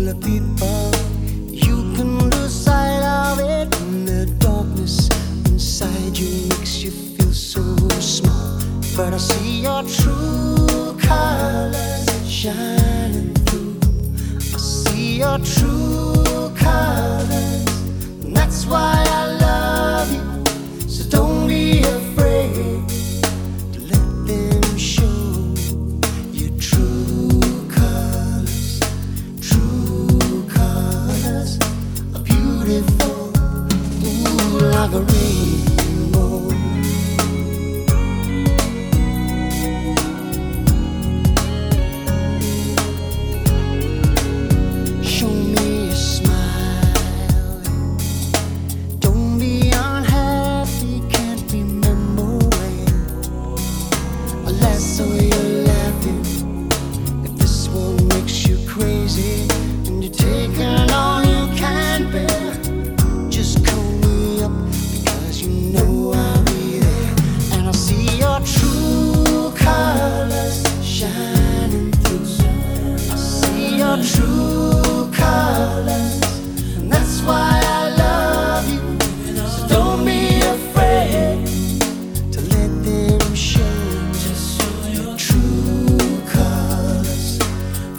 full of people. You can lose sight of it, and the darkness inside you makes you feel so small. But I see your true colors shining through. I see your true colors, and that's why I love you. So don't be afraid to let them show your true colors. True colors are beautiful, ooh, like a rainbow. Show me a smile. Don't be unhappy, can't remember when. Unless so you're laughing. If this world makes you crazy and you're taking all you can bear, just call me up because you know I'll be there. And I see your true colors shining through. I see your true colors, and that's why I love you. So don't be afraid to let them show your true colors.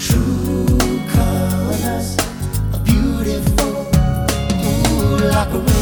True colors are beautiful, ooh, like a